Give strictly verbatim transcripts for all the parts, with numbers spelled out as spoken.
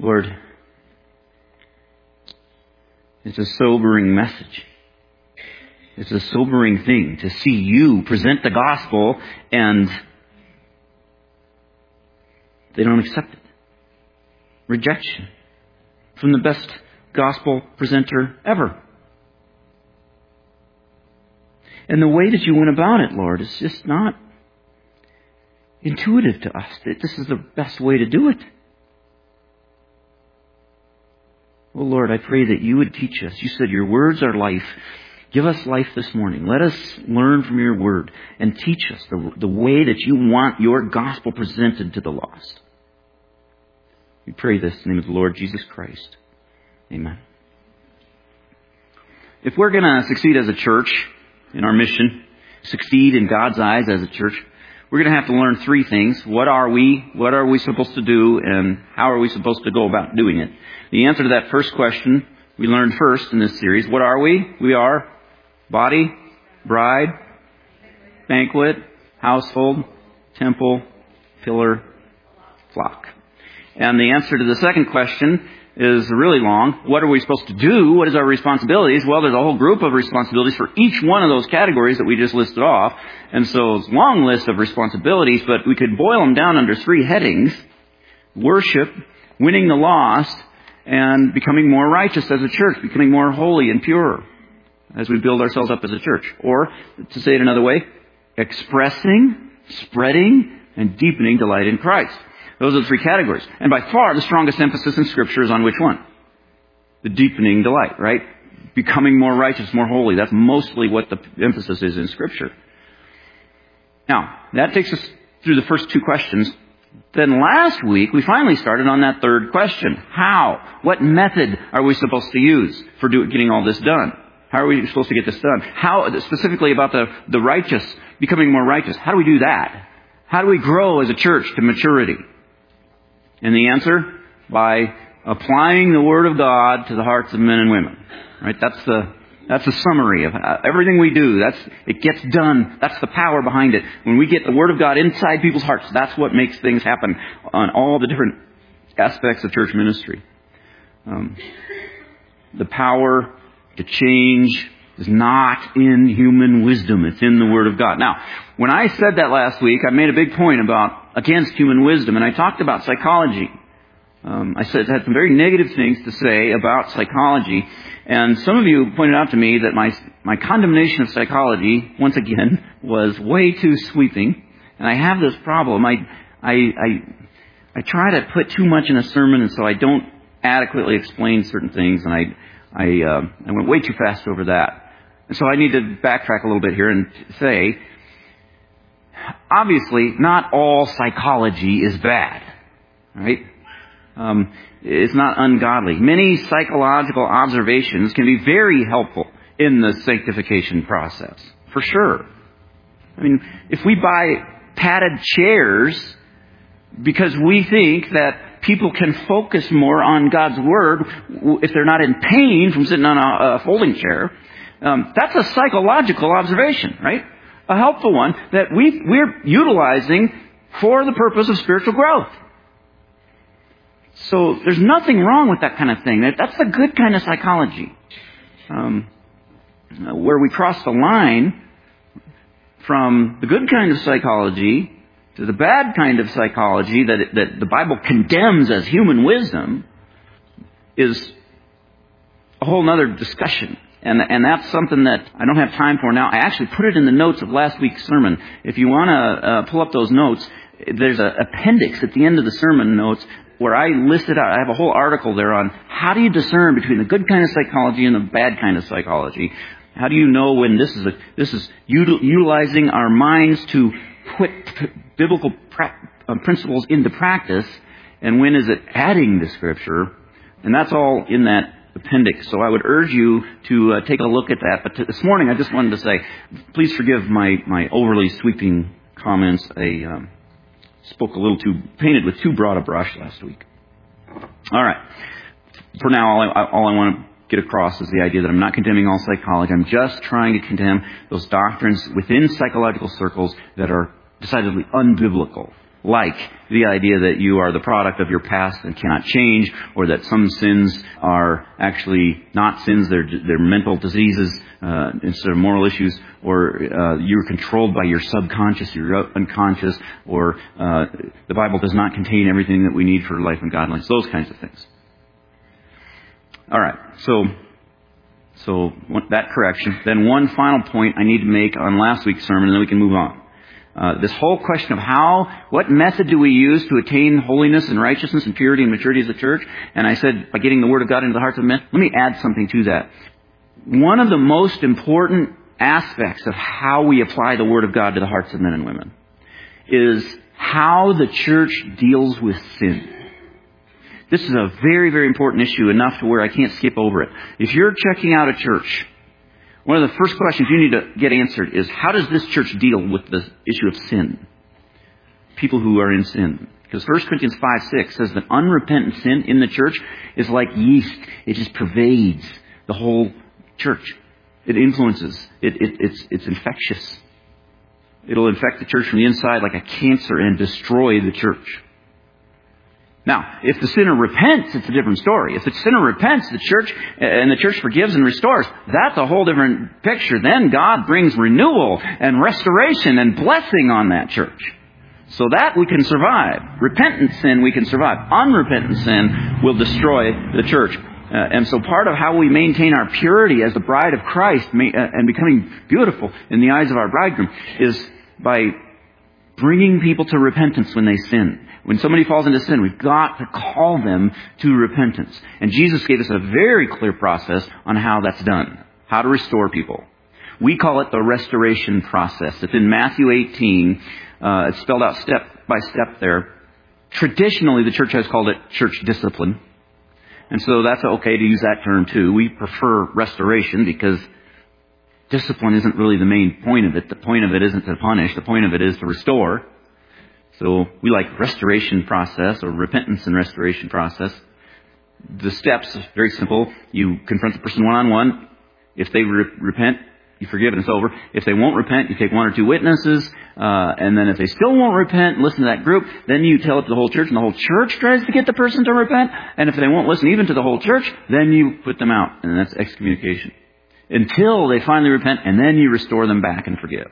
Lord, it's a sobering message. It's a sobering thing to see you present the gospel and they don't accept it. Rejection from the best gospel presenter ever. And the way that you went about it, Lord, is just not intuitive to us. That this is the best way to do it. Oh, Lord, I pray that you would teach us. You said your words are life. Give us life this morning. Let us learn from your word and teach us the, the way that you want your gospel presented to the lost. We pray this in the name of the Lord Jesus Christ. Amen. If we're going to succeed as a church in our mission, succeed in God's eyes as a church, we're going to have to learn three things. What are we? What are we supposed to do? And how are we supposed to go about doing it? The answer to that first question we learned first in this series. What are we? We are body, bride, banquet, household, temple, pillar, flock. And the answer to the second question is really long. What are we supposed to do? What is our responsibilities? Well, there's a whole group of responsibilities for each one of those categories that we just listed off. And so it's a long list of responsibilities, but we could boil them down under three headings. Worship, winning the lost, and becoming more righteous as a church, becoming more holy and pure as we build ourselves up as a church. Or, to say it another way, expressing, spreading, and deepening delight in Christ. Those are the three categories. And by far, the strongest emphasis in Scripture is on which one? The deepening delight, right? Becoming more righteous, more holy. That's mostly what the emphasis is in Scripture. Now, that takes us through the first two questions. Then last week, we finally started on that third question. How? What method are we supposed to use for do, getting all this done? How are we supposed to get this done? How, specifically about the, the righteous, becoming more righteous. How do we do that? How do we grow as a church to maturity? And the answer? By applying the Word of God to the hearts of men and women. Right? That's the that's the summary of everything we do. That's it gets done. That's the power behind it. When we get the Word of God inside people's hearts, that's what makes things happen on all the different aspects of church ministry. Um, the power to change is not in human wisdom. It's in the Word of God. Now, when I said that last week, I made a big point about against human wisdom, and I talked about psychology. Um, I said I had some very negative things to say about psychology, and some of you pointed out to me that my my condemnation of psychology, once again, was way too sweeping. And I have this problem. I I I, I try to put too much in a sermon, and so I don't adequately explain certain things, and I I uh, I went way too fast over that. And so I need to backtrack a little bit here and say, obviously, not all psychology is bad, right? Um, it's not ungodly. Many psychological observations can be very helpful in the sanctification process, for sure. I mean, if we buy padded chairs because we think that people can focus more on God's Word if they're not in pain from sitting on a, a folding chair, um, that's a psychological observation, right? A helpful one that we, we're utilizing for the purpose of spiritual growth. So there's nothing wrong with that kind of thing. That's a good kind of psychology. Um, where we cross the line from the good kind of psychology to the bad kind of psychology that, it, that the Bible condemns as human wisdom is a whole other discussion. And, and that's something that I don't have time for now. I actually put it in the notes of last week's sermon. If you want to uh, pull up those notes, there's an appendix at the end of the sermon notes where I listed out, I have a whole article there on how do you discern between the good kind of psychology and the bad kind of psychology. How do you know when this is a, this is util, utilizing our minds to put p- biblical pra- uh, principles into practice, and when is it adding to Scripture? And that's all in that appendix. So I would urge you to uh, take a look at that. But to, this morning I just wanted to say, please forgive my, my overly sweeping comments. I um, spoke a little too, painted with too broad a brush last week. All right. For now, all I, all I want to get across is the idea that I'm not condemning all psychology. I'm just trying to condemn those doctrines within psychological circles that are decidedly unbiblical. like the idea that you are the product of your past and cannot change, or that some sins are actually not sins, they're, they're mental diseases uh, instead of moral issues, or uh, you're controlled by your subconscious, your unconscious, or uh, the Bible does not contain everything that we need for life and godliness, those kinds of things. All right, so so that correction. Then one final point I need to make on last week's sermon, and then we can move on. Uh, this whole question of how, what method do we use to attain holiness and righteousness and purity and maturity as a church? And I said, by getting the Word of God into the hearts of men. Let me add something to that. One of the most important aspects of how we apply the Word of God to the hearts of men and women is how the church deals with sin. This is a very, very important issue, enough to where I can't skip over it. If you're checking out a church, one of the first questions you need to get answered is, how does this church deal with the issue of sin? People who are in sin. Because First Corinthians five six says that unrepentant sin in the church is like yeast. It just pervades the whole church. It influences. It, it, it's, it's infectious. It'll infect the church from the inside like a cancer and destroy the church. Now, if the sinner repents, it's a different story. If the sinner repents, the church, and the church forgives and restores, that's a whole different picture. Then God brings renewal and restoration and blessing on that church. So that we can survive. Repentant sin we can survive. Unrepentant sin will destroy the church. Uh, and so part of how we maintain our purity as the bride of Christ may, uh, and becoming beautiful in the eyes of our bridegroom is by bringing people to repentance when they sin. When somebody falls into sin, we've got to call them to repentance. And Jesus gave us a very clear process on how that's done. How to restore people. We call it the restoration process. It's in Matthew eighteen. Uh, it's spelled out step by step there. Traditionally, the church has called it church discipline. And so that's okay to use that term too. We prefer restoration because discipline isn't really the main point of it. The point of it isn't to punish. The point of it is to restore. So we like restoration process or repentance and restoration process. The steps are very simple. You confront the person one-on-one. If they re- repent, you forgive and it's over. If they won't repent, you take one or two witnesses. Uh, and then if they still won't repent, listen to that group. Then you tell it to the whole church, and the whole church tries to get the person to repent. And if they won't listen even to the whole church, then you put them out. And that's excommunication. Until they finally repent, and then you restore them back and forgive.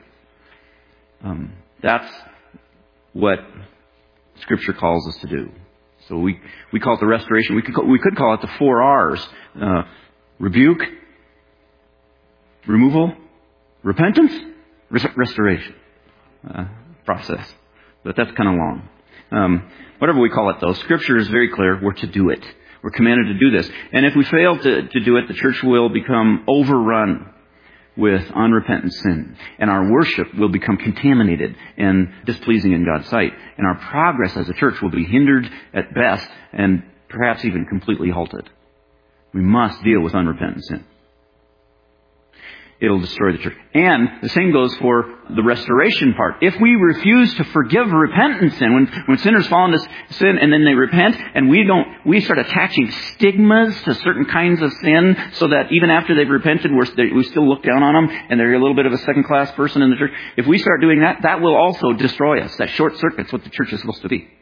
Um, that's what Scripture calls us to do. So we, we call it the restoration. We could call, we could call it the four R's. Uh, rebuke, removal, repentance, res- restoration uh, process. But that's kind of long. Um, whatever we call it, though, Scripture is very clear. We're to do it. We're commanded to do this. And if we fail to, to do it, the church will become overrun with unrepentant sin. And our worship will become contaminated and displeasing in God's sight. And our progress as a church will be hindered at best and perhaps even completely halted. We must deal with unrepentant sin. It'll destroy the church. And the same goes for the restoration part. If we refuse to forgive repentant sin, when, when sinners fall into sin and then they repent, and we don't, we start attaching stigmas to certain kinds of sin, so that even after they've repented, we're, we still look down on them, and they're a little bit of a second-class person in the church. If we start doing that, that will also destroy us. That short circuit's what the church is supposed to be.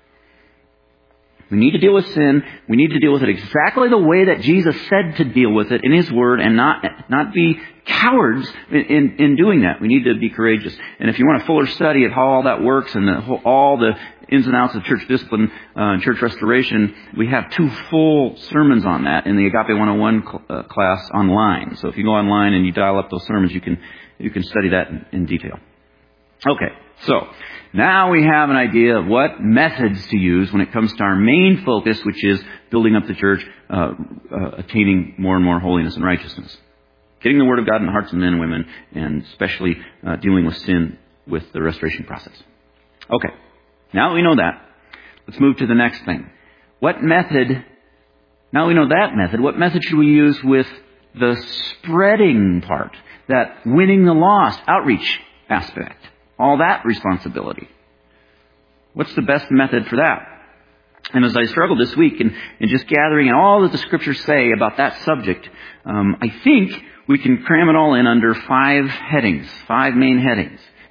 We need to deal with sin. We need to deal with it exactly the way that Jesus said to deal with it in His Word, and not not be cowards in, in, in doing that. We need to be courageous. And if you want a fuller study of how all that works and the whole, all the ins and outs of church discipline uh, and church restoration, we have two full sermons on that in the Agape one oh one cl- uh, class online. So if you go online and you dial up those sermons, you can you can study that in, in detail. Okay, so now we have an idea of what methods to use when it comes to our main focus, which is building up the church, uh, uh, attaining more and more holiness and righteousness. Getting the Word of God in the hearts of men and women, and especially uh, dealing with sin with the restoration process. Okay, now that we know that, let's move to the next thing. What method, now we know that method, what method should we use with the spreading part, that winning the lost, outreach aspect? All that responsibility. What's the best method for that? And as I struggled this week in, in just gathering in all that the Scriptures say about that subject, um, I think we can cram it all in under five headings, five main headings.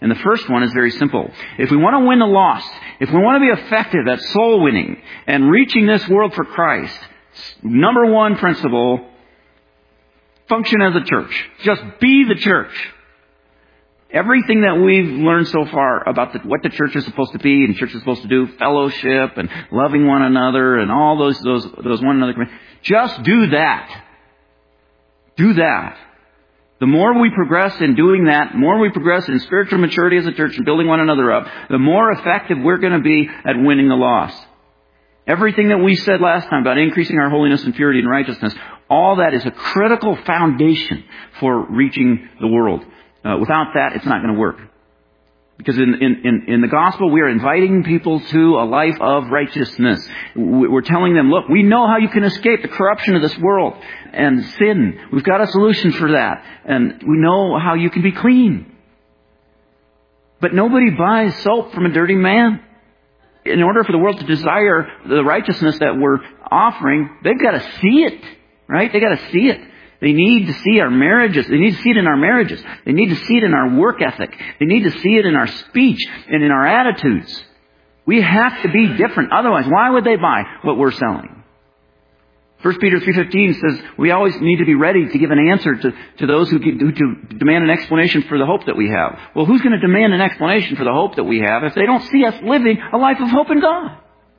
And the first one is very simple. If we want to win the lost, if we want to be effective at soul winning and reaching this world for Christ, number one principle, function as a church. Just be the church. Everything that we've learned so far about the, what the church is supposed to be and the church is supposed to do, fellowship and loving one another and all those, those, those one another, just do that. Do that. The more we progress in doing that, the more we progress in spiritual maturity as a church and building one another up, the more effective we're going to be at winning the lost. Everything that we said last time about increasing our holiness and purity and righteousness, all that is a critical foundation for reaching the world. Uh, without that, it's not going to work. Because in, in, in, in the gospel, we are inviting people to a life of righteousness. We're telling them, look, we know how you can escape the corruption of this world and sin. We've got a solution for that. And we know how you can be clean. But nobody buys soap from a dirty man. In order for the world to desire the righteousness that we're offering, they've got to see it, right? They've got to see it. They need to see our marriages. They need to see it in our marriages. They need to see it in our work ethic. They need to see it in our speech and in our attitudes. We have to be different. Otherwise, why would they buy what we're selling? First Peter three fifteen says we always need to be ready to give an answer to, to those who, who to demand an explanation for the hope that we have. Well, who's going to demand an explanation for the hope that we have if they don't see us living a life of hope in God?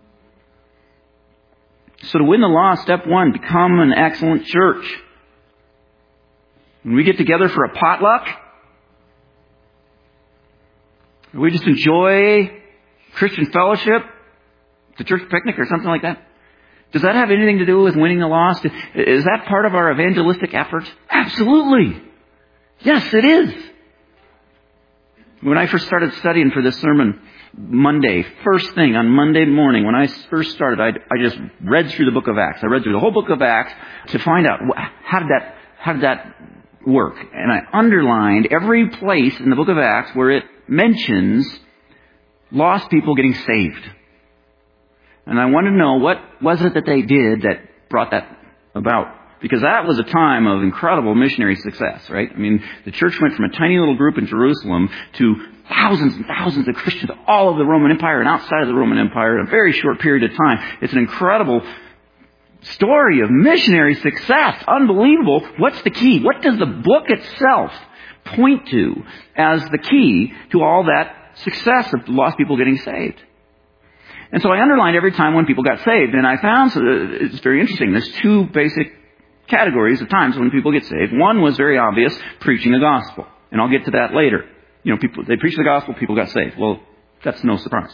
So to win the lost, step one, become an excellent church. When we get together for a potluck, we just enjoy Christian fellowship, the church picnic or something like that. Does that have anything to do with winning the lost? Is that part of our evangelistic efforts? Absolutely. Yes, it is. When I first started studying for this sermon Monday, first thing on Monday morning, when I first started, I, I just read through the book of Acts. I read through the whole book of Acts to find out how did that, how did that work. And I underlined every place in the book of Acts where it mentions lost people getting saved. And I wanted to know what was it that they did that brought that about. Because that was a time of incredible missionary success, right? I mean, the church went from a tiny little group in Jerusalem to thousands and thousands of Christians all over the Roman Empire and outside of the Roman Empire in a very short period of time. It's an incredible story of missionary success. Unbelievable. What's the key? What does the book itself point to as the key to all that success of lost people getting saved? And so I underlined every time when people got saved. And I found, so it's very interesting, there's two basic categories of times when people get saved. One was very obvious, preaching the gospel. And I'll get to that later. You know, people, they preached the gospel, people got saved. Well, that's no surprise.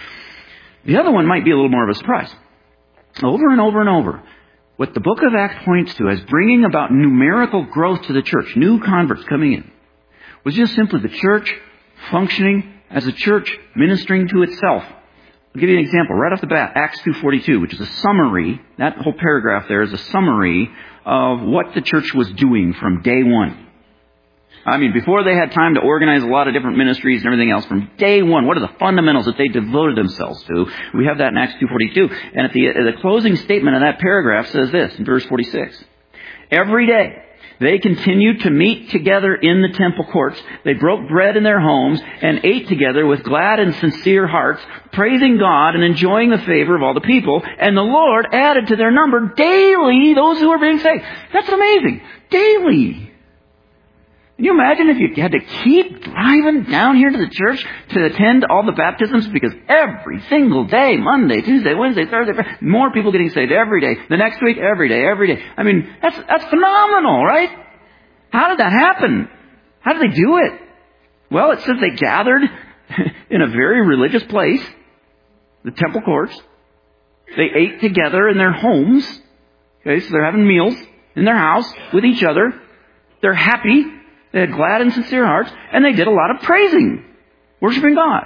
The other one might be a little more of a surprise. Over and over and over, what the book of Acts points to as bringing about numerical growth to the church, new converts coming in, was just simply the church functioning as a church ministering to itself. I'll give you an example right off the bat. Acts two forty-two, which is a summary. That whole paragraph there is a summary of what the church was doing from day one. I mean, before they had time to organize a lot of different ministries and everything else, from day one, what are the fundamentals that they devoted themselves to? We have that in Acts two forty-two. And at the, the closing statement of that paragraph says this, in verse forty-six. Every day, they continued to meet together in the temple courts. They broke bread in their homes and ate together with glad and sincere hearts, praising God and enjoying the favor of all the people. And the Lord added to their number daily those who were being saved. That's amazing. Daily. Can you imagine if you had to keep driving down here to the church to attend all the baptisms? Because every single day, Monday, Tuesday, Wednesday, Thursday, Friday, more people getting saved every day. The next week, every day, every day. I mean, that's that's phenomenal, right? How did that happen? How did they do it? Well, it says they gathered in a very religious place, the temple courts. They ate together in their homes. Okay, so they're having meals in their house with each other. They're happy. They had glad and sincere hearts, and they did a lot of praising, worshiping God.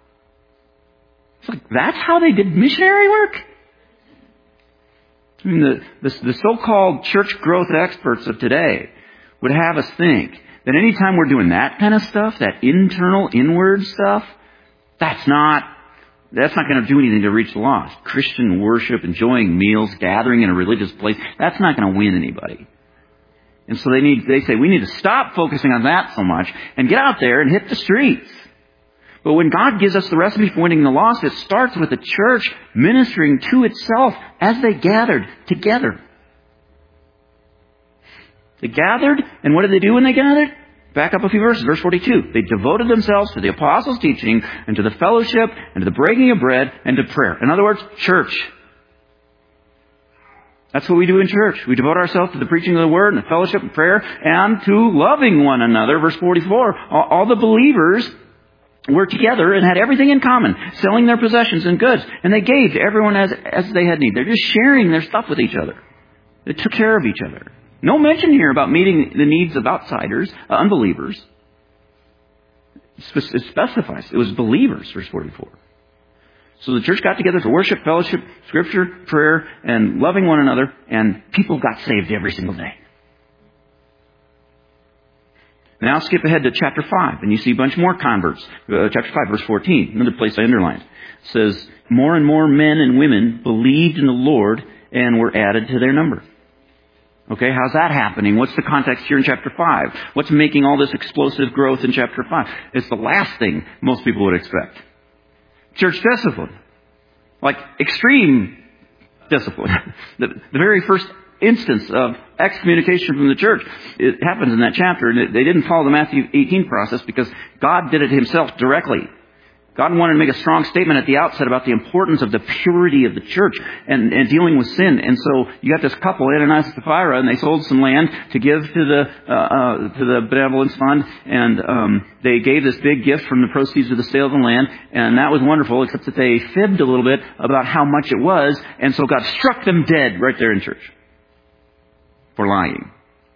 It's like, that's how they did missionary work? I mean, the, the, the so-called church growth experts of today would have us think that any time we're doing that kind of stuff, that internal, inward stuff, that's not, that's not going to do anything to reach the lost. Christian worship, enjoying meals, gathering in a religious place, that's not going to win anybody. And so they need, they say, we need to stop focusing on that so much and get out there and hit the streets. But when God gives us the recipe for winning the lost, it starts with the church ministering to itself as they gathered together. They gathered, and what did they do when they gathered? Back up a few verses, verse forty-two. They devoted themselves to the apostles' teaching and to the fellowship and to the breaking of bread and to prayer. In other words, church. That's what we do in church. We devote ourselves to the preaching of the word and the fellowship and prayer and to loving one another. Verse forty-four. All, all the believers were together and had everything in common, selling their possessions and goods. And they gave to everyone as, as they had need. They're just sharing their stuff with each other. They took care of each other. No mention here about meeting the needs of outsiders, uh, unbelievers. It specifies it was believers, verse forty-four. So the church got together to worship, fellowship, scripture, prayer, and loving one another, and people got saved every single day. Now skip ahead to chapter five, and you see a bunch more converts. Uh, chapter five, verse fourteen, another place I underlined. It says, more and more men and women believed in the Lord and were added to their number. Okay, how's that happening? What's the context here in chapter five? What's making all this explosive growth in chapter five? It's the last thing most people would expect. Church discipline. Like extreme discipline. the, the very first instance of excommunication from the church, it happens in that chapter. And it, they didn't follow the Matthew eighteen process because God did it himself directly. God wanted to make a strong statement at the outset about the importance of the purity of the church and, and dealing with sin. And so you got this couple, Ananias and Sapphira, and they sold some land to give to the uh, uh, to the benevolence fund, and um, they gave this big gift from the proceeds of the sale of the land, and that was wonderful, except that they fibbed a little bit about how much it was, and so God struck them dead right there in church for lying.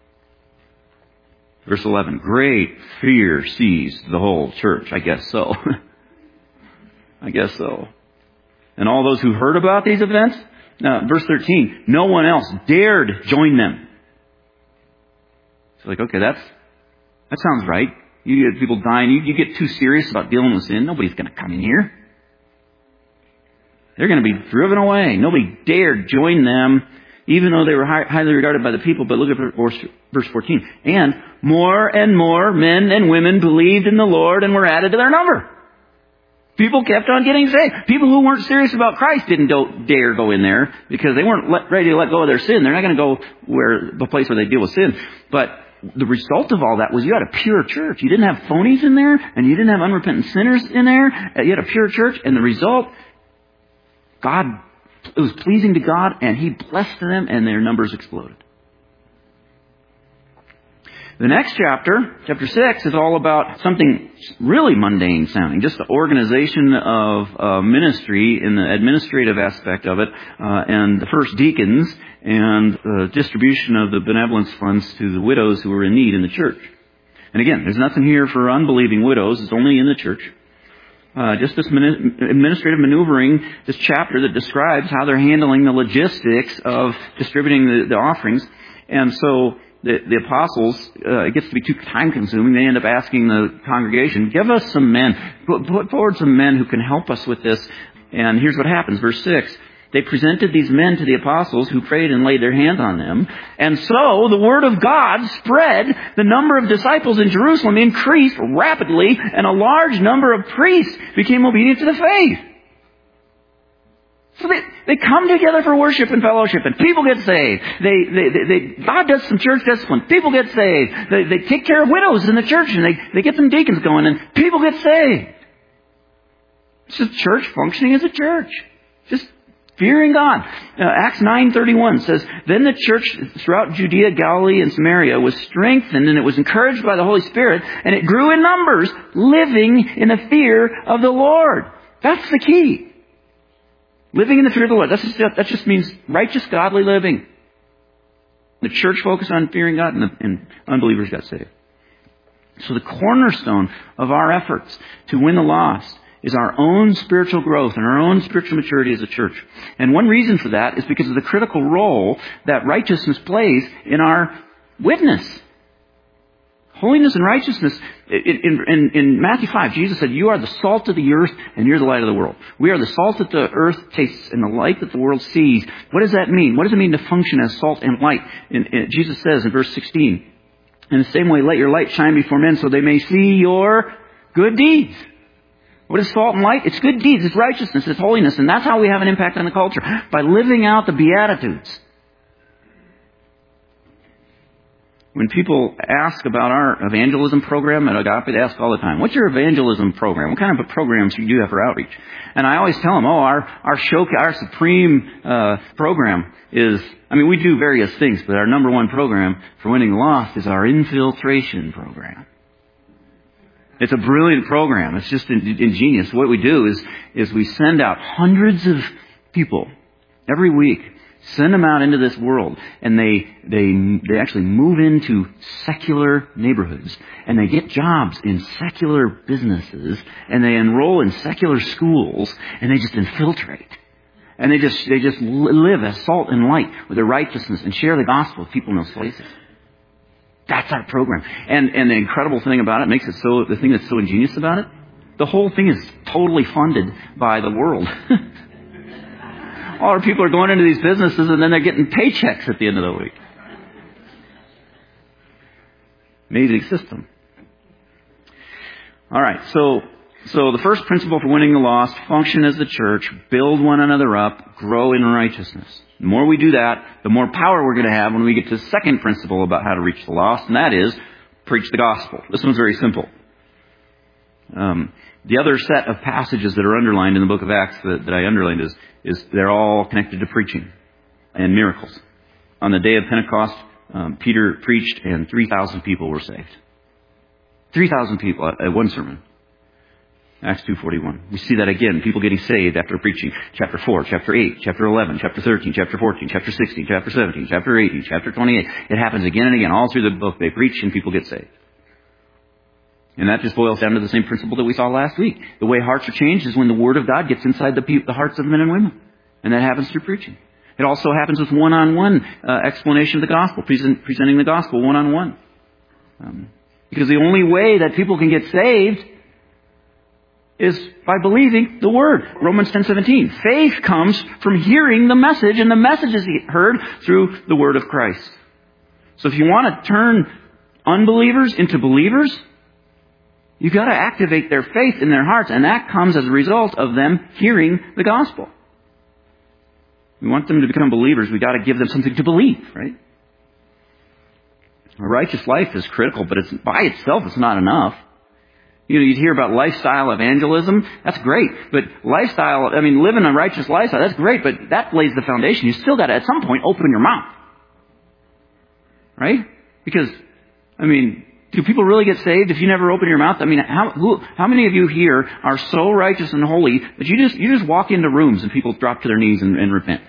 Verse eleven, great fear seized the whole church. I guess so. I guess so. And all those who heard about these events, uh, verse thirteen, no one else dared join them. It's like, okay, that's that sounds right. You get people dying. You, you get too serious about dealing with sin. Nobody's going to come in here. They're going to be driven away. Nobody dared join them, even though they were high, highly regarded by the people. But look at verse fourteen. And more and more men and women believed in the Lord and were added to their number. People kept on getting saved. People who weren't serious about Christ didn't do, dare go in there because they weren't let, ready to let go of their sin. They're not going to go where the place where they deal with sin. But the result of all that was you had a pure church. You didn't have phonies in there, and you didn't have unrepentant sinners in there. You had a pure church, and the result, God, it was pleasing to God, and He blessed them, and their numbers exploded. The next chapter, chapter six, is all about something really mundane sounding, just the organization of uh, ministry in the administrative aspect of it, uh, and the first deacons, and the distribution of the benevolence funds to the widows who were in need in the church. And again, there's nothing here for unbelieving widows. It's only in the church. Uh, just this administrative maneuvering, this chapter that describes how they're handling the logistics of distributing the, the offerings. And so The, the apostles, uh, it gets to be too time-consuming. They end up asking the congregation, give us some men. Put, put forward some men who can help us with this. And here's what happens. Verse six. They presented these men to the apostles who prayed and laid their hands on them. And so the word of God spread. The number of disciples in Jerusalem increased rapidly, and a large number of priests became obedient to the faith. So they, they come together for worship and fellowship, and people get saved. They, they, they, they God does some church discipline. People get saved. They, they take care of widows in the church, and they, they get some deacons going, and people get saved. It's just church functioning as a church. Just fearing God. Uh, Acts nine thirty-one says, then the church throughout Judea, Galilee, and Samaria was strengthened, and it was encouraged by the Holy Spirit, and it grew in numbers, living in the fear of the Lord. That's the key. Living in the fear of the Lord. That's just, that just means righteous, godly living. The church focused on fearing God, and, the, and unbelievers got saved. So the cornerstone of our efforts to win the lost is our own spiritual growth and our own spiritual maturity as a church. And one reason for that is because of the critical role that righteousness plays in our witness. Holiness and righteousness. In, in, in Matthew five, Jesus said, you are the salt of the earth and you're the light of the world. We are the salt that the earth tastes and the light that the world sees. What does that mean? What does it mean to function as salt and light? And, and Jesus says in verse sixteen, in the same way, let your light shine before men so they may see your good deeds. What is salt and light? It's good deeds, it's righteousness, it's holiness, and that's how we have an impact on the culture, by living out the Beatitudes. When people ask about our evangelism program at Agape, they ask all the time, what's your evangelism program? What kind of programs do you have for outreach? And I always tell them, oh, our, our show, our supreme uh, program is, I mean, we do various things, but our number one program for winning the lost is our infiltration program. It's a brilliant program. It's just ingenious. What we do is, is we send out hundreds of people every week. Send them out into this world, and they they they actually move into secular neighborhoods, and they get jobs in secular businesses, and they enroll in secular schools, and they just infiltrate, and they just they just live as salt and light with their righteousness and share the gospel with people in those places. That's our program, and and the incredible thing about it makes it so the thing that's so ingenious about it, the whole thing is totally funded by the world. All our people are going into these businesses and then they're getting paychecks at the end of the week. Amazing system. All right, so so the first principle for winning the lost, function as the church, build one another up, grow in righteousness. The more we do that, the more power we're going to have when we get to the second principle about how to reach the lost, and that is preach the gospel. This one's very simple. Um, the other set of passages that are underlined in the book of Acts that, that I underlined is, is they're all connected to preaching and miracles. On the day of Pentecost, um, Peter preached and three thousand people were saved. three thousand people at, at one sermon. Acts two forty-one. We see that again, people getting saved after preaching. Chapter four, chapter eight, chapter eleven, chapter thirteen, chapter fourteen, chapter sixteen, chapter seventeen, chapter eighteen, chapter twenty-eight. It happens again and again. All through the book, they preach and people get saved. And that just boils down to the same principle that we saw last week. The way hearts are changed is when the Word of God gets inside the, pe- the hearts of men and women. And that happens through preaching. It also happens with one-on-one uh, explanation of the gospel, present, presenting the gospel one-on-one. Um, because the only way that people can get saved is by believing the Word. Romans ten seventeen. Faith comes from hearing the message, and the message is heard through the Word of Christ. So if you want to turn unbelievers into believers, you've got to activate their faith in their hearts, and that comes as a result of them hearing the gospel. We want them to become believers. We've got to give them something to believe, right? A righteous life is critical, but it's by itself it's not enough. You know, you'd hear about lifestyle evangelism. That's great. But lifestyle, I mean, living a righteous lifestyle, that's great, but that lays the foundation. You still got to, at some point, open your mouth. Right? Because, I mean, do people really get saved if you never open your mouth? I mean, how who, how many of you here are so righteous and holy that you just you just walk into rooms and people drop to their knees and, and repent?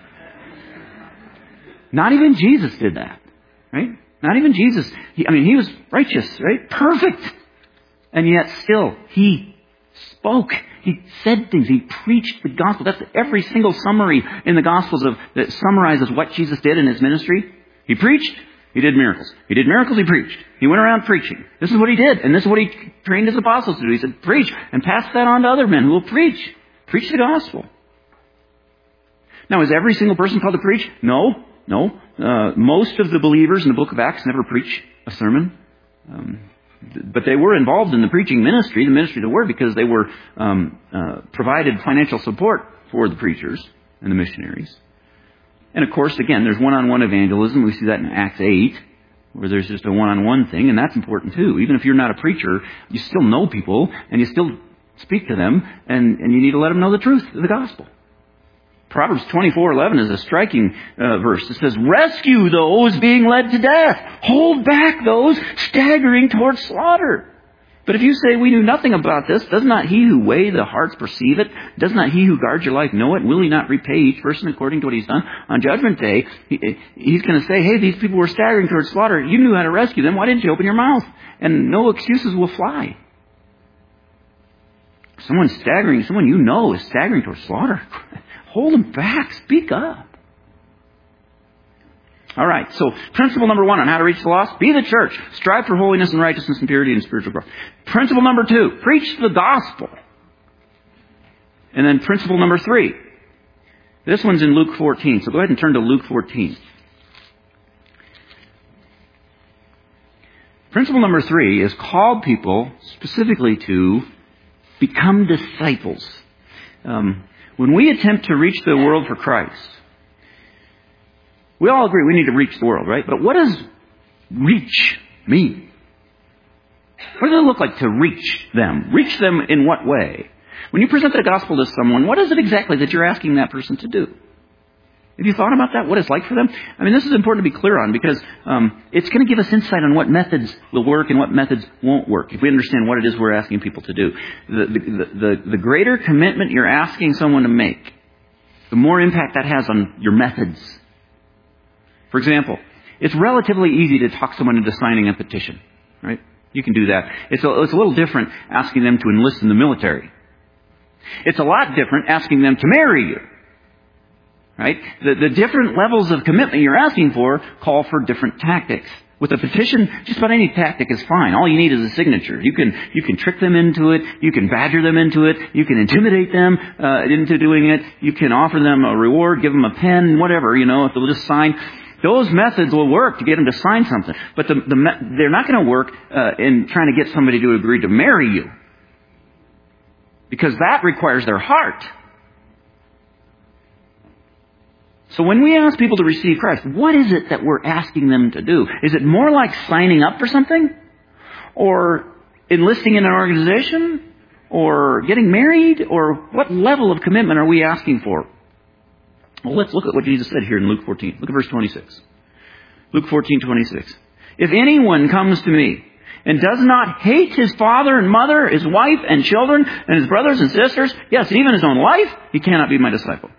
Not even Jesus did that, right? Not even Jesus. He, I mean, he was righteous, right? Perfect. And yet still, he spoke. He said things. He preached the gospel. That's every single summary in the Gospels of that summarizes what Jesus did in his ministry. He preached. He did miracles. He did miracles, he preached. He went around preaching. This is what he did, and this is what he trained his apostles to do. He said, preach, and pass that on to other men who will preach. Preach the gospel. Now, is every single person called to preach? No, no. Uh, most of the believers in the book of Acts never preach a sermon. Um, but they were involved in the preaching ministry, the ministry of the word, because they were um, uh, provided financial support for the preachers and the missionaries. And of course, again, there's one-on-one evangelism. We see that in Acts eight, where there's just a one-on-one thing, and that's important too. Even if you're not a preacher, you still know people, and you still speak to them, and, and you need to let them know the truth of the gospel. Proverbs twenty-four eleven is a striking uh, verse. It says, rescue those being led to death. Hold back those staggering towards slaughter. But if you say, we knew nothing about this, does not he who weigh the hearts perceive it? Does not he who guards your life know it? Will he not repay each person according to what he's done? On Judgment Day, he, he's going to say, hey, these people were staggering towards slaughter. You knew how to rescue them. Why didn't you open your mouth? And no excuses will fly. Someone staggering, someone you know is staggering towards slaughter. Hold them back. Speak up. All right, so principle number one on how to reach the lost, be the church. Strive for holiness and righteousness and purity and spiritual growth. Principle number two, preach the gospel. And then principle number three, this one's in Luke fourteen, so go ahead and turn to Luke fourteen. Principle number three is call people specifically to become disciples. Um, when we attempt to reach the world for Christ, we all agree we need to reach the world, right? But what does reach mean? What does it look like to reach them? Reach them in what way? When you present the gospel to someone, what is it exactly that you're asking that person to do? Have you thought about that? What it's like for them? I mean, this is important to be clear on because um, it's going to give us insight on what methods will work and what methods won't work if we understand what it is we're asking people to do. The, the, the, the greater commitment you're asking someone to make, the more impact that has on your methods. For example, it's relatively easy to talk someone into signing a petition, right? You can do that. It's a, it's a little different asking them to enlist in the military. It's a lot different asking them to marry you. Right? The, the different levels of commitment you're asking for call for different tactics. With a petition, just about any tactic is fine. All you need is a signature. You can you can trick them into it. You can badger them into it. You can intimidate them uh, into doing it. You can offer them a reward, give them a pen, whatever, you know, if they'll just sign. Those methods will work to get them to sign something. But the, the, they're not going to work uh, in trying to get somebody to agree to marry you. Because that requires their heart. So when we ask people to receive Christ, what is it that we're asking them to do? Is it more like signing up for something? Or enlisting in an organization? Or getting married? Or what level of commitment are we asking for? Well, let's look at what Jesus said here in Luke fourteen. Look at verse twenty-six. Luke fourteen twenty-six. If anyone comes to me and does not hate his father and mother, his wife and children, and his brothers and sisters, yes, even his own life, he cannot be my disciple.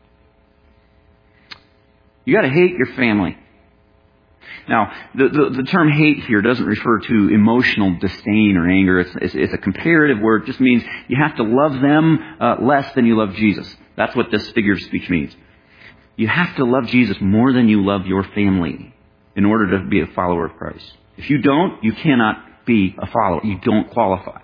You got to hate your family. Now, the, the, the term hate here doesn't refer to emotional disdain or anger. It's, it's, it's a comparative word. It just means you have to love them uh, less than you love Jesus. That's what this figure of speech means. You have to love Jesus more than you love your family in order to be a follower of Christ. If you don't, you cannot be a follower. You don't qualify.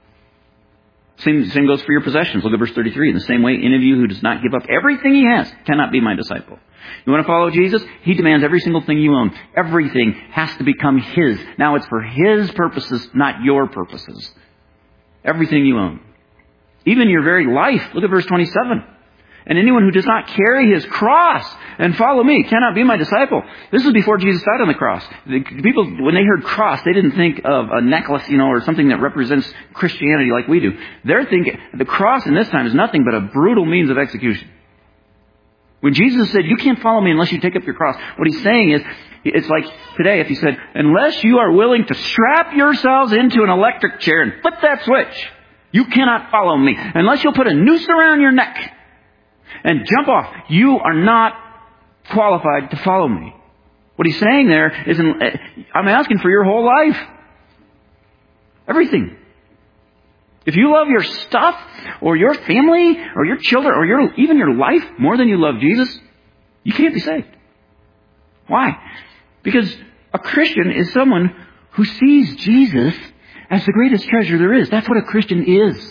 Same, same goes for your possessions. Look at verse thirty-three. In the same way, any of you who does not give up everything he has cannot be my disciple. You want to follow Jesus? He demands every single thing you own. Everything has to become his. Now it's for his purposes, not your purposes. Everything you own. Even your very life. Look at verse twenty-seven. And anyone who does not carry his cross and follow me cannot be my disciple. This is before Jesus died on the cross. The people, when they heard cross, they didn't think of a necklace, you know, or something that represents Christianity like we do. They're thinking the cross in this time is nothing but a brutal means of execution. When Jesus said, you can't follow me unless you take up your cross, what he's saying is, it's like today if he said, unless you are willing to strap yourselves into an electric chair and flip that switch, you cannot follow me. Unless you'll put a noose around your neck and jump off, you are not qualified to follow me. What he's saying there is, I'm asking for your whole life. Everything. If you love your stuff, or your family, or your children, or your even your life more than you love Jesus, you can't be saved. Why? Because a Christian is someone who sees Jesus as the greatest treasure there is. That's what a Christian is.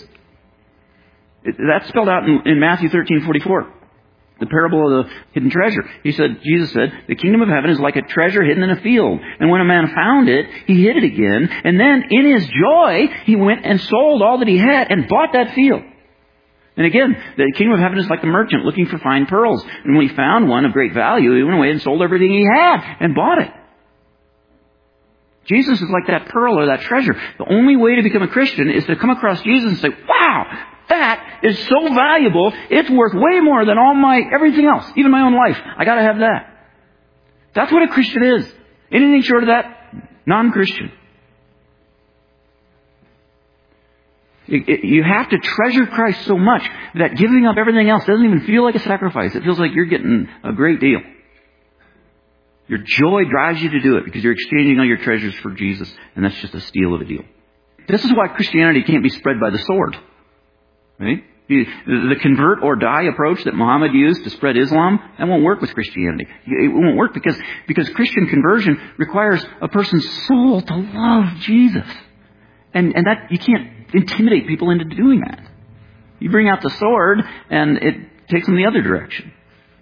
That's spelled out in, in Matthew thirteen forty-four. The parable of the hidden treasure. He said, Jesus said, the kingdom of heaven is like a treasure hidden in a field. And when a man found it, he hid it again. And then in his joy, he went and sold all that he had and bought that field. And again, the kingdom of heaven is like the merchant looking for fine pearls. And when he found one of great value, he went away and sold everything he had and bought it. Jesus is like that pearl or that treasure. The only way to become a Christian is to come across Jesus and say, wow, that is so valuable, it's worth way more than all my, everything else, even my own life. I gotta have that. That's what a Christian is. Anything short of that, non-Christian. It, it, you have to treasure Christ so much that giving up everything else doesn't even feel like a sacrifice. It feels like you're getting a great deal. Your joy drives you to do it because you're exchanging all your treasures for Jesus, and that's just a steal of a deal. This is why Christianity can't be spread by the sword. Right? The convert or die approach that Muhammad used to spread Islam, that won't work with Christianity. It won't work because, because Christian conversion requires a person's soul to love Jesus. And, and that, you can't intimidate people into doing that. You bring out the sword and it takes them the other direction.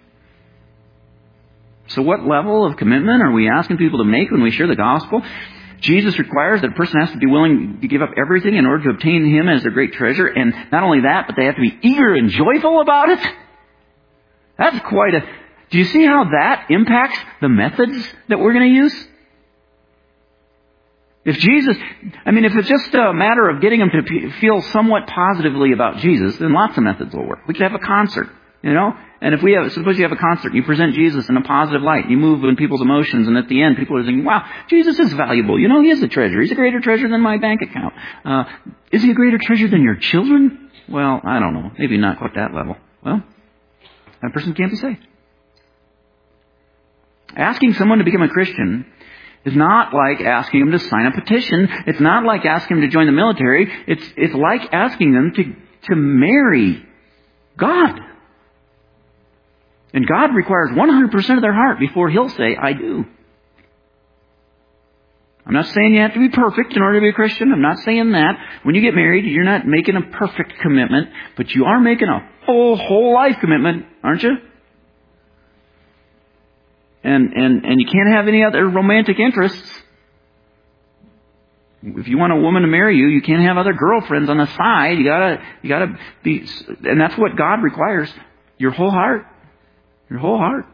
So what level of commitment are we asking people to make when we share the gospel? Jesus requires that a person has to be willing to give up everything in order to obtain Him as their great treasure. And not only that, but they have to be eager and joyful about it. That's quite a... Do you see how that impacts the methods that we're going to use? If Jesus... I mean, if it's just a matter of getting them to feel somewhat positively about Jesus, then lots of methods will work. We could have a concert, you know? And if we have, suppose you have a concert, you present Jesus in a positive light, you move in people's emotions, and at the end people are thinking, wow, Jesus is valuable. You know, He is a treasure. He's a greater treasure than my bank account. Uh, is He a greater treasure than your children? Well, I don't know. Maybe not quite that level. Well, that person can't be saved. Asking someone to become a Christian is not like asking them to sign a petition. It's not like asking them to join the military. It's, it's like asking them to, to marry God. And God requires one hundred percent of their heart before He'll say, I do. I'm not saying you have to be perfect in order to be a Christian. I'm not saying that. When you get married, you're not making a perfect commitment, but you are making a whole, whole life commitment, aren't you? And, and, and you can't have any other romantic interests. If you want a woman to marry you, you can't have other girlfriends on the side. You gotta, you gotta be, and that's what God requires. Your whole heart. Your whole heart.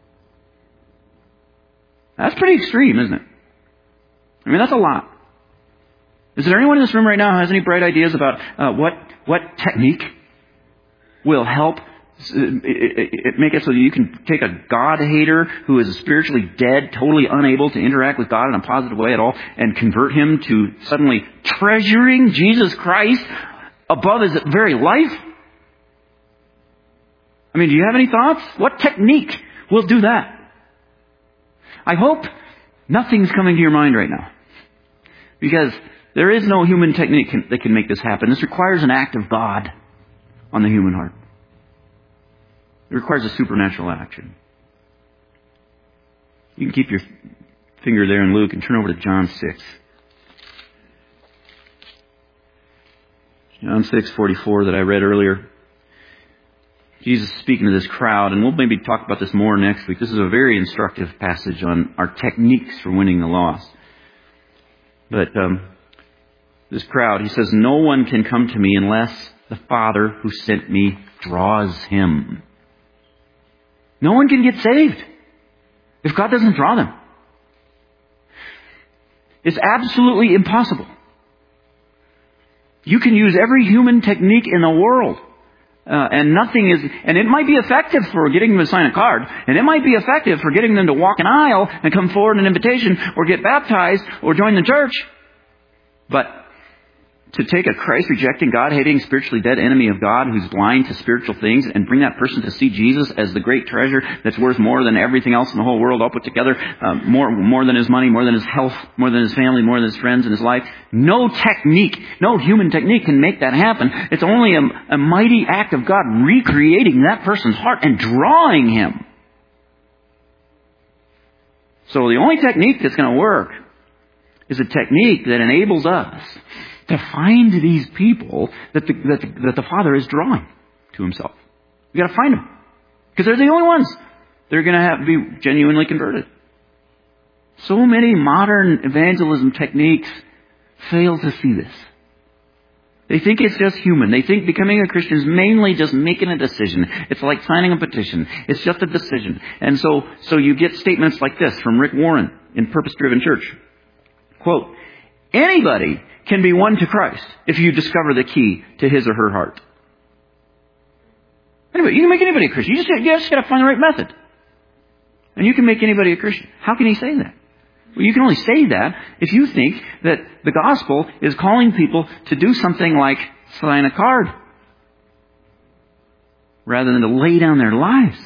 That's pretty extreme, isn't it? I mean, that's a lot. Is there anyone in this room right now who has any bright ideas about uh, what what technique will help it, it, it make it so that you can take a God-hater who is spiritually dead, totally unable to interact with God in a positive way at all, and convert him to suddenly treasuring Jesus Christ above his very life? I mean, do you have any thoughts? What technique will do that? I hope nothing's coming to your mind right now. Because there is no human technique can, that can make this happen. This requires an act of God on the human heart. It requires a supernatural action. You can keep your finger there in Luke and turn over to John six. John six forty-four that I read earlier. Jesus is speaking to this crowd, and we'll maybe talk about this more next week. This is a very instructive passage on our techniques for winning the lost. But um, this crowd, he says, no one can come to me unless the Father who sent me draws him. No one can get saved if God doesn't draw them. It's absolutely impossible. You can use every human technique in the world. Uh, and nothing is, and it might be effective for getting them to sign a card, and it might be effective for getting them to walk an aisle and come forward an invitation, or get baptized, or join the church. But to take a Christ-rejecting, God-hating, spiritually dead enemy of God who's blind to spiritual things and bring that person to see Jesus as the great treasure that's worth more than everything else in the whole world all put together, um, more, more than his money, more than his health, more than his family, more than his friends and his life. No technique, no human technique can make that happen. It's only a, a mighty act of God recreating that person's heart and drawing him. So the only technique that's going to work is a technique that enables us to find these people that the, that the, that the Father is drawing to Himself. We've got to find them. Because they're the only ones that are going to have to be genuinely converted. So many modern evangelism techniques fail to see this. They think it's just human. They think becoming a Christian is mainly just making a decision. It's like signing a petition. It's just a decision. And so, so you get statements like this from Rick Warren in Purpose Driven Church. Quote, anybody can be won to Christ if you discover the key to his or her heart. Anyway, you can make anybody a Christian. You just, you just got to find the right method. And you can make anybody a Christian. How can he say that? Well, you can only say that if you think that the gospel is calling people to do something like sign a card rather than to lay down their lives.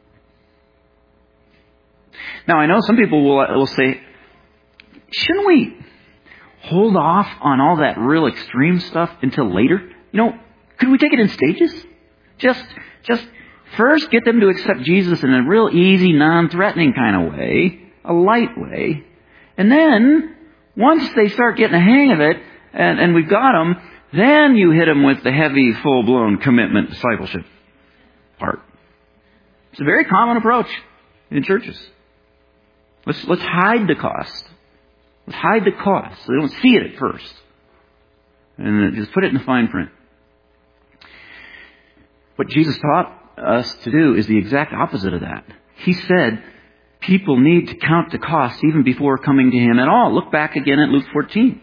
Now, I know some people will, will say, shouldn't we hold off on all that real extreme stuff until later? You know, could we take it in stages? Just, just first get them to accept Jesus in a real easy, non-threatening kind of way, a light way. And then, once they start getting the hang of it, and, and we've got them, then you hit them with the heavy, full-blown commitment discipleship part. It's a very common approach in churches. Let's, let's hide the cost. Let's hide the cost so they don't see it at first. And then just put it in the fine print. What Jesus taught us to do is the exact opposite of that. He said people need to count the cost even before coming to Him at all. Look back again at Luke fourteen.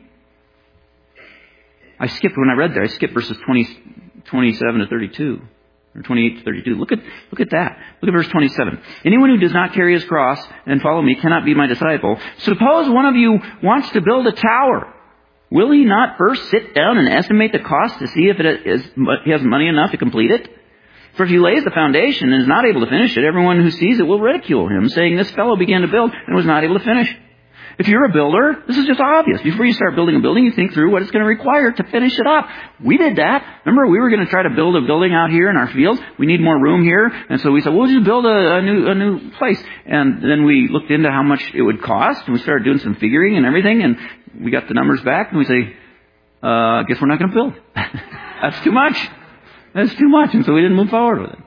I skipped, when I read there, I skipped verses twenty, twenty-seven to thirty-two. Or twenty-eight to thirty-two. Look at, look at that. Look at verse twenty-seven. Anyone who does not carry his cross and follow me cannot be my disciple. Suppose one of you wants to build a tower. Will he not first sit down and estimate the cost to see if it is, he has money enough to complete it? For if he lays the foundation and is not able to finish it, everyone who sees it will ridicule him, saying, this fellow began to build and was not able to finish. If you're a builder, this is just obvious. Before you start building a building, you think through what it's going to require to finish it up. We did that. Remember, we were going to try to build a building out here in our fields. We need more room here. And so we said, we'll just build a, a new a new place. And then we looked into how much it would cost, and we started doing some figuring and everything, and we got the numbers back, and we say, uh, I guess we're not going to build. That's too much. That's too much. And so we didn't move forward with it.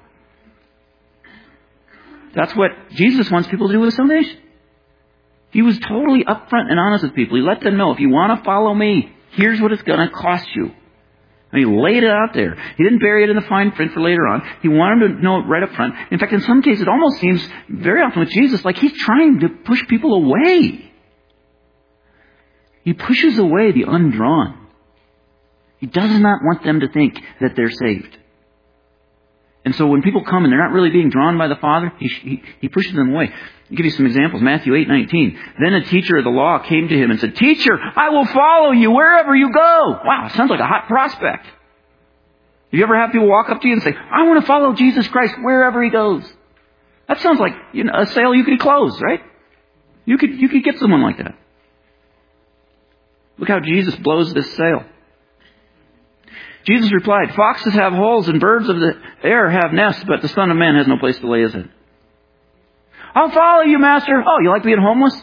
That's what Jesus wants people to do with salvation. He was totally upfront and honest with people. He let them know, if you want to follow me, here's what it's going to cost you. And he laid it out there. He didn't bury it in the fine print for later on. He wanted them to know it right up front. In fact, in some cases, it almost seems very often with Jesus like he's trying to push people away. He pushes away the undrawn. He does not want them to think that they're saved. And so when people come and they're not really being drawn by the Father, he, he, he pushes them away. I'll give you some examples. Matthew eight nineteen. Then a teacher of the law came to him and said, Teacher, I will follow you wherever you go. Wow, sounds like a hot prospect. Do you ever have people walk up to you and say, I want to follow Jesus Christ wherever He goes? That sounds like, you know, a sale you could close, right? You could, you could get someone like that. Look how Jesus blows this sale. Jesus replied, Foxes have holes and birds of the air have nests, but the Son of Man has no place to lay His head. I'll follow you, Master. Oh, you like being homeless?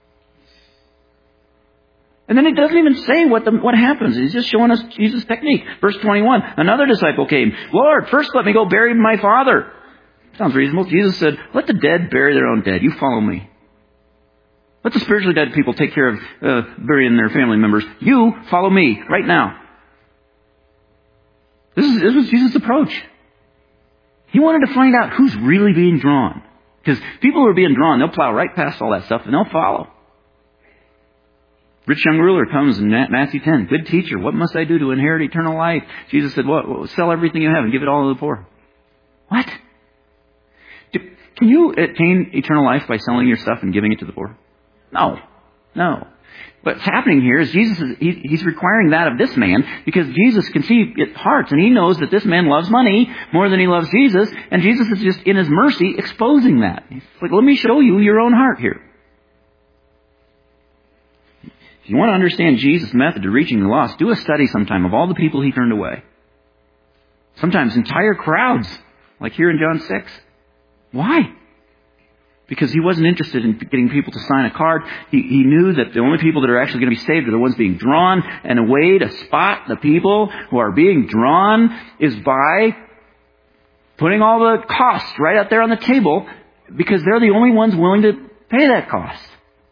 And then He doesn't even say what the, what happens. He's just showing us Jesus' technique. Verse twenty-one, another disciple came. Lord, first let me go bury my father. Sounds reasonable. Jesus said, let the dead bury their own dead. You follow me. Let the spiritually dead people take care of uh, burying their family members. You follow me right now. This, is, this was Jesus' approach. He wanted to find out who's really being drawn. Because people who are being drawn, they'll plow right past all that stuff and they'll follow. Rich young ruler comes in Matthew ten. Good teacher, what must I do to inherit eternal life? Jesus said, what? Well, sell everything you have and give it all to the poor. What? Do, can you attain eternal life by selling your stuff and giving it to the poor? No. No. What's happening here is Jesus is, he, he's requiring that of this man because Jesus can see hearts and He knows that this man loves money more than he loves Jesus, and Jesus is just in His mercy exposing that. He's like, let me show you your own heart here. If you want to understand Jesus' method to reaching the lost, do a study sometime of all the people He turned away. Sometimes entire crowds, like here in John six. Why? Because He wasn't interested in getting people to sign a card. He, he knew that the only people that are actually going to be saved are the ones being drawn. And a way to spot the people who are being drawn is by putting all the costs right out there on the table, because they're the only ones willing to pay that cost.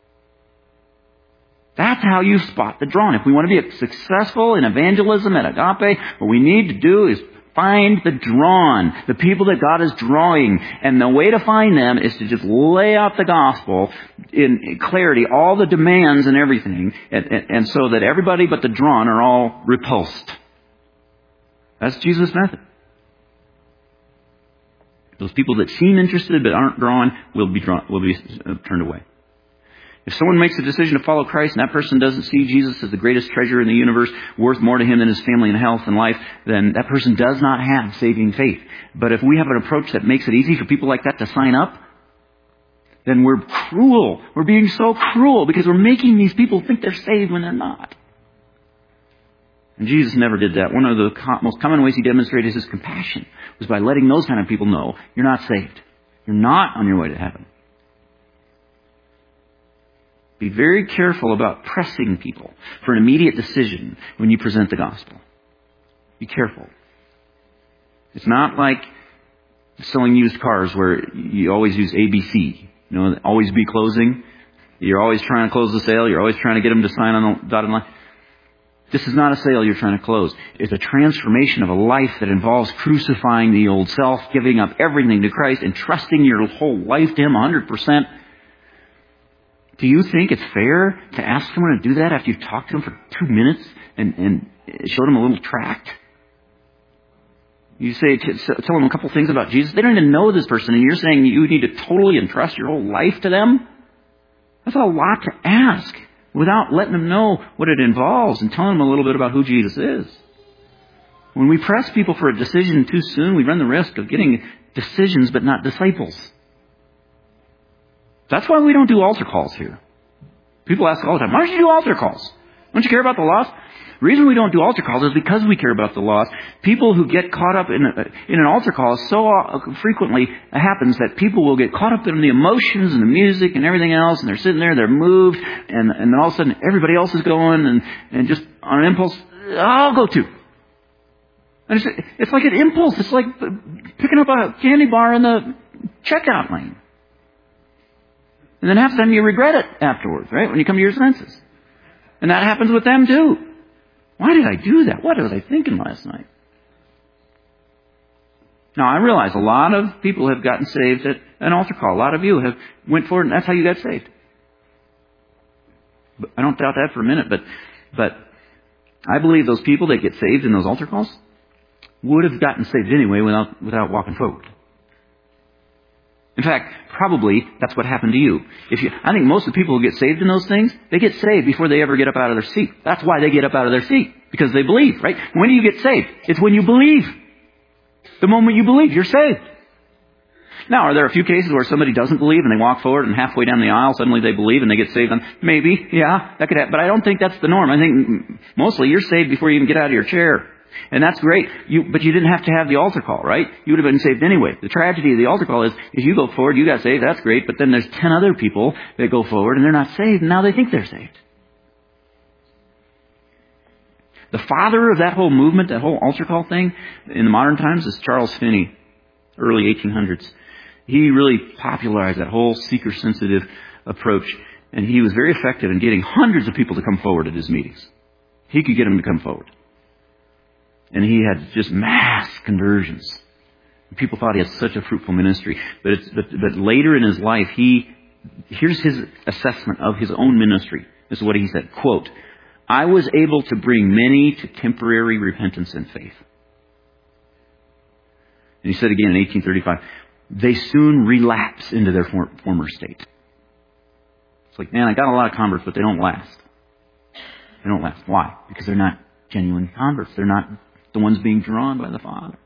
That's how you spot the drawn. If we want to be successful in evangelism at Agape, what we need to do is find the drawn, the people that God is drawing. And the way to find them is to just lay out the gospel in clarity, all the demands and everything, and, and, and so that everybody but the drawn are all repulsed. That's Jesus' method. Those people that seem interested but aren't drawn will be drawn, will be turned away. If someone makes a decision to follow Christ and that person doesn't see Jesus as the greatest treasure in the universe, worth more to him than his family and health and life, then that person does not have saving faith. But if we have an approach that makes it easy for people like that to sign up, then we're cruel. We're being so cruel because we're making these people think they're saved when they're not. And Jesus never did that. One of the most common ways He demonstrated His compassion was by letting those kind of people know, you're not saved. You're not on your way to heaven. Be very careful about pressing people for an immediate decision when you present the gospel. Be careful. It's not like selling used cars where you always use A B C. You know, always be closing. You're always trying to close the sale. You're always trying to get them to sign on the dotted line. This is not a sale you're trying to close. It's a transformation of a life that involves crucifying the old self, giving up everything to Christ, and trusting your whole life to Him one hundred percent. Do you think it's fair to ask someone to do that after you've talked to them for two minutes and, and showed them a little tract? You say, tell them a couple things about Jesus. They don't even know this person, and you're saying you need to totally entrust your whole life to them? That's a lot to ask without letting them know what it involves and telling them a little bit about who Jesus is. When we press people for a decision too soon, we run the risk of getting decisions but not disciples. That's why we don't do altar calls here. People ask all the time, why don't you do altar calls? Don't you care about the lost? The reason we don't do altar calls is because we care about the lost. People who get caught up in, a, in an altar call so frequently happens that people will get caught up in the emotions and the music and everything else, and they're sitting there, they're moved, and, and then all of a sudden everybody else is going, and, and just on an impulse, I'll go too. And it's, it's like an impulse. It's like picking up a candy bar in the checkout lane. And then half the time you regret it afterwards, right? When you come to your senses. And that happens with them too. Why did I do that? What was I thinking last night? Now, I realize a lot of people have gotten saved at an altar call. A lot of you have went forward, and that's how you got saved. But I don't doubt that for a minute, but but I believe those people that get saved in those altar calls would have gotten saved anyway without without walking forward. In fact, probably that's what happened to you. If you, I think most of the people who get saved in those things, they get saved before they ever get up out of their seat. That's why they get up out of their seat. Because they believe, right? When do you get saved? It's when you believe. The moment you believe, you're saved. Now, are there a few cases where somebody doesn't believe and they walk forward and halfway down the aisle, suddenly they believe and they get saved? Maybe, yeah, that could happen. But I don't think that's the norm. I think mostly you're saved before you even get out of your chair. And that's great. You, but you didn't have to have the altar call, right? You would have been saved anyway. The tragedy of the altar call is, if you go forward, you got saved, that's great. But then there's ten other people that go forward and they're not saved, and now they think they're saved. The father of that whole movement, that whole altar call thing, in the modern times is Charles Finney, early eighteen hundreds. He really popularized that whole seeker-sensitive approach. And he was very effective in getting hundreds of people to come forward at his meetings. He could get them to come forward. And he had just mass conversions. People thought he had such a fruitful ministry. But, it's, but, but later in his life, he here's his assessment of his own ministry. This is what he said, quote, I was able to bring many to temporary repentance and faith. And he said again in eighteen thirty-five, they soon relapse into their for, former state. It's like, man, I got a lot of converts, but they don't last. They don't last. Why? Because they're not genuine converts. They're not the ones being drawn by the Father.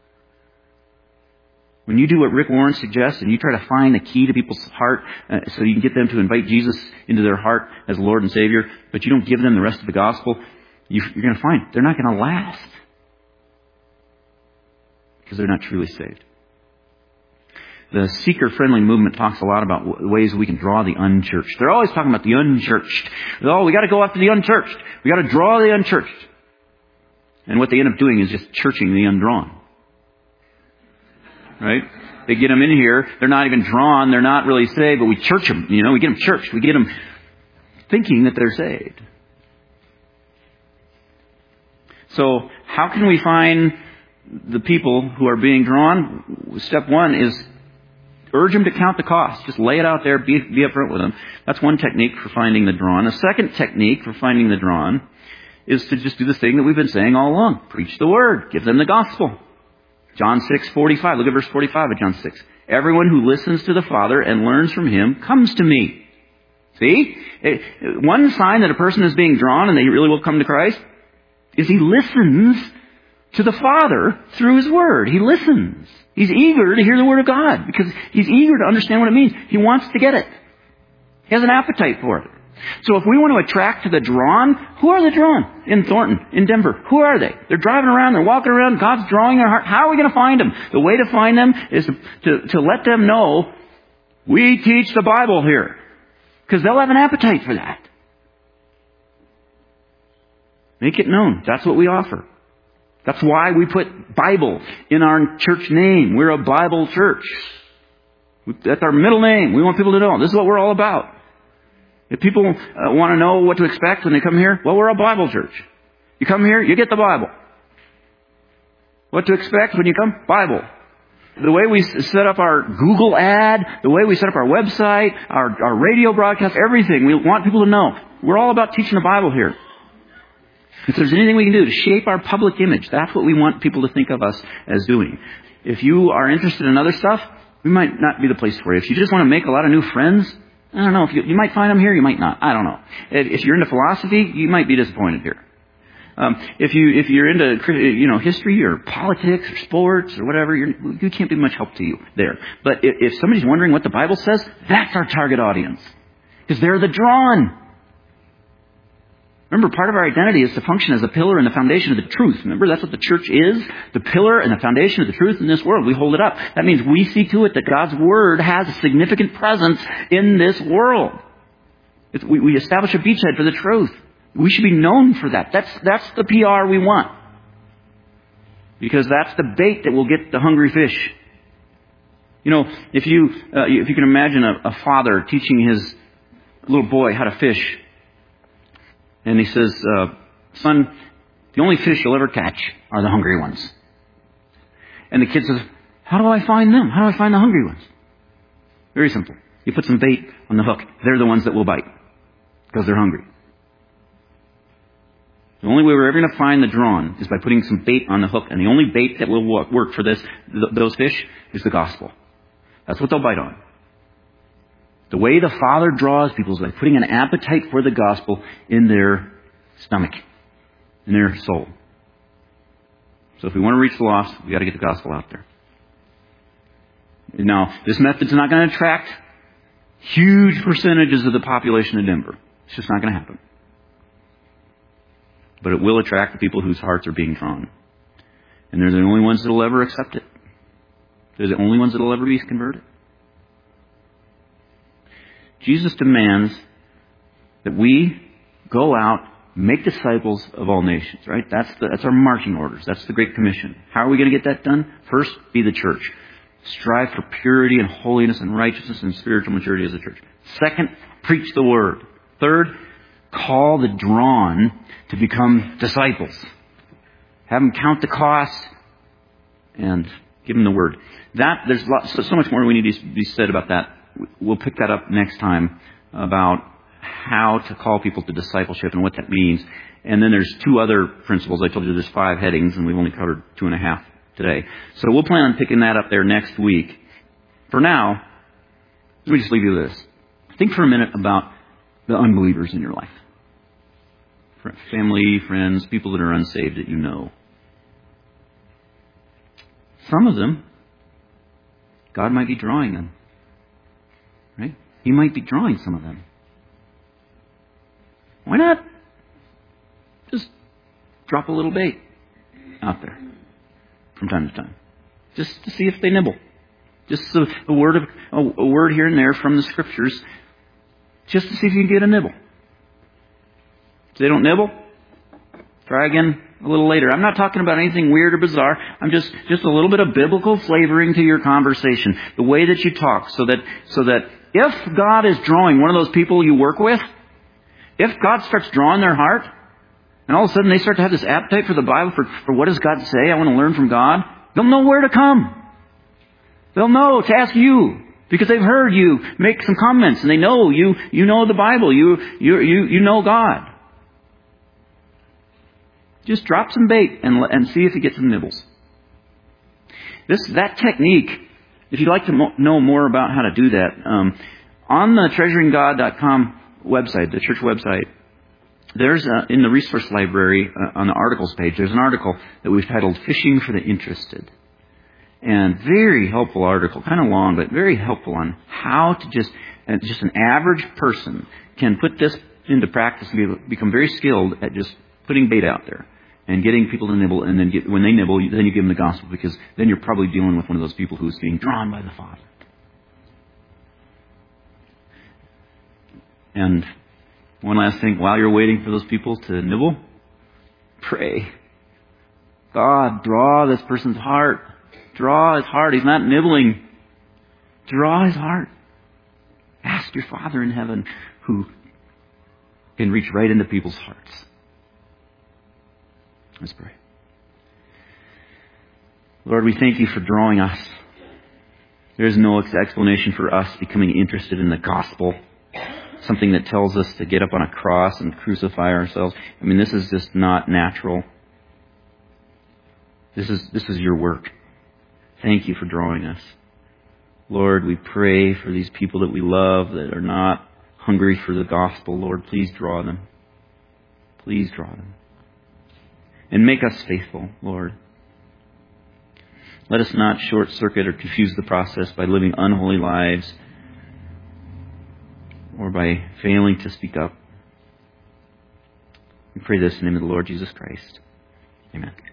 When you do what Rick Warren suggests and you try to find the key to people's heart uh, so you can get them to invite Jesus into their heart as Lord and Savior, but you don't give them the rest of the gospel, you, you're going to find they're not going to last because they're not truly saved. The seeker-friendly movement talks a lot about ways we can draw the unchurched. They're always talking about the unchurched. Oh, we got to go after the unchurched. We got to draw the unchurched. And what they end up doing is just churching the undrawn. Right? They get them in here. They're not even drawn. They're not really saved, but we church them. You know, we get them churched. We get them thinking that they're saved. So how can we find the people who are being drawn? Step one is urge them to count the cost. Just lay it out there. Be, be upfront with them. That's one technique for finding the drawn. A second technique for finding the drawn is to just do the thing that we've been saying all along. Preach the word. Give them the gospel. John six forty-five. Look at verse forty-five of John six. Everyone who listens to the Father and learns from Him comes to me. See? One sign that a person is being drawn and they really will come to Christ is he listens to the Father through His Word. He listens. He's eager to hear the Word of God because he's eager to understand what it means. He wants to get it. He has an appetite for it. So if we want to attract to the drawn, who are the drawn in Thornton, in Denver? Who are they? They're driving around, they're walking around, God's drawing their heart. How are we going to find them? The way to find them is to, to, to let them know we teach the Bible here. Because they'll have an appetite for that. Make it known. That's what we offer. That's why we put Bible in our church name. We're a Bible church. That's our middle name. We want people to know this is what we're all about. If people uh, want to know what to expect when they come here, well, we're a Bible church. You come here, you get the Bible. What to expect when you come? Bible. The way we set up our Google ad, the way we set up our website, our, our radio broadcast, everything, we want people to know. We're all about teaching the Bible here. If there's anything we can do to shape our public image, that's what we want people to think of us as doing. If you are interested in other stuff, we might not be the place for you. If you just want to make a lot of new friends, I don't know. If you, you might find them here, you might not. I don't know. If, if you're into philosophy, you might be disappointed here. Um, if you if you're into you know history or politics or sports or whatever, you're, you can't be much help to you there. But if, if somebody's wondering what the Bible says, that's our target audience, because they're the drawn. Remember, part of our identity is to function as the pillar and the foundation of the truth. Remember, that's what the church is, the pillar and the foundation of the truth in this world. We hold it up. That means we see to it that God's Word has a significant presence in this world. It's, we, we establish a beachhead for the truth. We should be known for that. That's that's the P R we want. Because that's the bait that will get the hungry fish. You know, if you uh, if you can imagine a, a father teaching his little boy how to fish. And he says, uh, son, the only fish you'll ever catch are the hungry ones. And the kid says, how do I find them? How do I find the hungry ones? Very simple. You put some bait on the hook. They're the ones that will bite. Because they're hungry. The only way we're ever going to find the drawn is by putting some bait on the hook. And the only bait that will work for this, th- those fish is the gospel. That's what they'll bite on. The way the Father draws people is by putting an appetite for the gospel in their stomach, in their soul. So if we want to reach the lost, we've got to get the gospel out there. Now, this method's not going to attract huge percentages of the population of Denver. It's just not going to happen. But it will attract the people whose hearts are being drawn. And they're the only ones that will ever accept it. They're the only ones that will ever be converted. Jesus demands that we go out, make disciples of all nations, right? That's the, that's our marching orders. That's the Great Commission. How are we going to get that done? First, be the church. Strive for purity and holiness and righteousness and spiritual maturity as a church. Second, preach the word. Third, call the drawn to become disciples. Have them count the cost and give them the word. That, there's lots, so, so much more we need to be said about that. We'll pick that up next time about how to call people to discipleship and what that means. And then there's two other principles. I told you there's five headings, and we've only covered two and a half today. So we'll plan on picking that up there next week. For now, let me just leave you with this. Think for a minute about the unbelievers in your life. Family, friends, people that are unsaved that you know. Some of them, God might be drawing them. Right? He might be drawing some of them. Why not just drop a little bait out there from time to time, just to see if they nibble? Just a, a word of a, a word here and there from the Scriptures, just to see if you can get a nibble. If they don't nibble, try again a little later. I'm not talking about anything weird or bizarre. I'm just just a little bit of biblical flavoring to your conversation, the way that you talk, so that so that. If God is drawing one of those people you work with, if God starts drawing their heart, and all of a sudden they start to have this appetite for the Bible, for, for what does God say, I want to learn from God, they'll know where to come. They'll know to ask you, because they've heard you make some comments, and they know you you know the Bible, you you you, you know God. Just drop some bait and, and see if you get some nibbles. This That technique, if you'd like to mo- know more about how to do that, um, on the treasuring god dot com website, the church website, there's a, in the resource library uh, on the articles page, there's an article that we've titled Fishing for the Interested. And very helpful article, kind of long, but very helpful on how to just, uh, just an average person can put this into practice and be, become very skilled at just putting bait out there. And getting people to nibble, and then get, when they nibble, then you give them the gospel, because then you're probably dealing with one of those people who's being drawn by the Father. And one last thing, while you're waiting for those people to nibble, pray. God, draw this person's heart. Draw his heart. He's not nibbling. Draw his heart. Ask your Father in heaven, who can reach right into people's hearts. Let's pray. Lord, we thank you for drawing us. There is no explanation for us becoming interested in the gospel, something that tells us to get up on a cross and crucify ourselves. I mean, this is just not natural. This is, this is your work. Thank you for drawing us. Lord, we pray for these people that we love that are not hungry for the gospel. Lord, please draw them. Please draw them. And make us faithful, Lord. Let us not short-circuit or confuse the process by living unholy lives or by failing to speak up. We pray this in the name of the Lord Jesus Christ. Amen.